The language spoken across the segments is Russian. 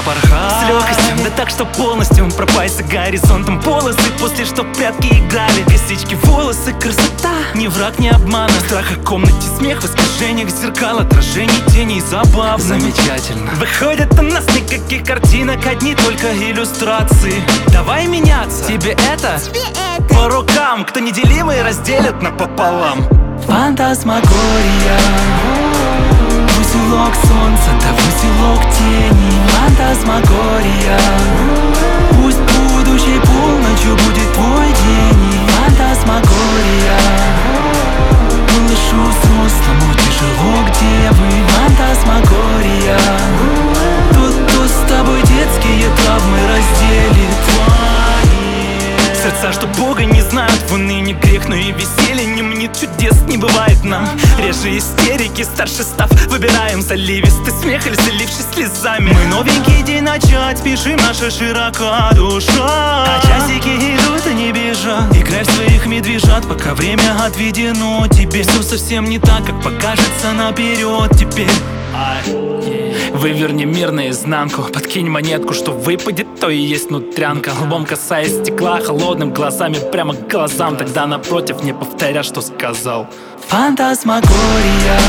порхать с легкостью, да так, что полностью пропасть за горизонтом. Полосы после, что в прятки играли, косички, волосы, красота, ни враг, ни обман. Страх о комнате, смех в искажениях зеркал, отражений теней, забавно. Замечательно. Выходит у нас никаких картинок, одни только иллюстрации. Давай меняться. Тебе это? По рукам, кто неделимый разделит напополам. Фантасмагория, узелок солнца, да узелок тени. Фантасмагория, пусть будущей полночью будет твой день. Фантасмагория, малышу взрослому тяжело, где вы? Фантасмагория, тот, кто с тобой детские травмы разделит твои. Сердца, что Бога не знают, в унынии грех, но и веселье не мнит, чудес не бывает нам. Реже истерики, старше став, выбираем заливистый смех или залившись слезами. Мы новенький день начать, спешим, наша широка душа. А часики идут и не бежат, играй в своих медвежат, пока время отведено тебе. Все совсем не так, как покажется наперед теперь. Выверни мир наизнанку, подкинь монетку, что выпадет, то и есть нутрянка. Лбом касаясь стекла, холодным глазами прямо к глазам. Тогда напротив не повторя, что сказал. Фантасмагория,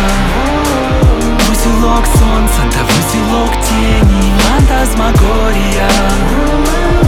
узелок солнца, да узелок тени. Фантасмагория,